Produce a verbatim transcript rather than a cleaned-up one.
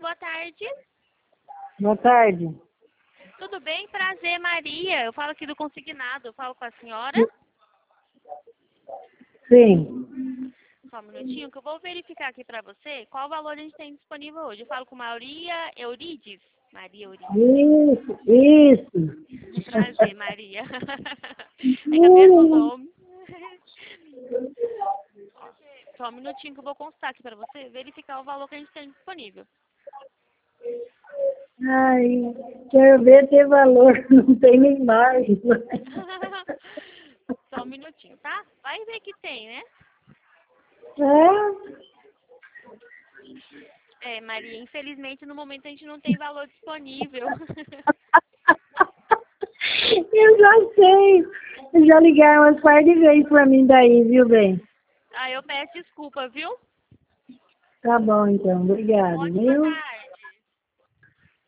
boa tarde. Boa tarde. Tudo bem? Prazer, Maria. Eu falo aqui do consignado. Eu falo com a senhora. Sim. Só um minutinho que eu vou verificar aqui pra você qual o valor a gente tem disponível hoje. Eu falo com Maria Eurides. Maria Eurides. Isso, isso. Prazer, Maria. É que é o mesmo nome. Só um minutinho que eu vou constar aqui pra você, verificar o valor que a gente tem disponível. Ai, quero ver ter valor, não tem nem mais. Só um minutinho, tá? Vai ver que tem, né? É? É, Maria, infelizmente no momento a gente não tem valor disponível. Eu já sei. Já ligaram umas par de vezes pra mim daí, viu, bem? Ah, eu peço desculpa, viu? Tá bom, então. Obrigado, Ótima viu? tarde.